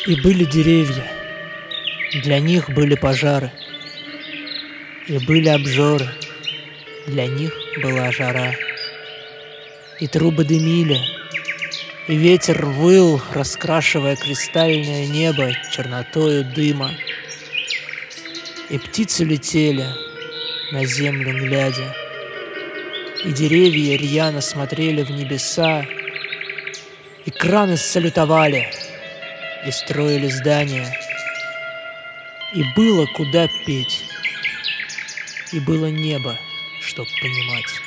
И были деревья, для них были пожары. И были обжоры, для них была жара. И трубы дымили, и ветер выл, раскрашивая кристальное небо чернотою дыма. И птицы летели, на землю глядя, и деревья рьяно смотрели в небеса, и краны салютовали, и строили здания. И было куда петь, и было небо, чтоб понимать.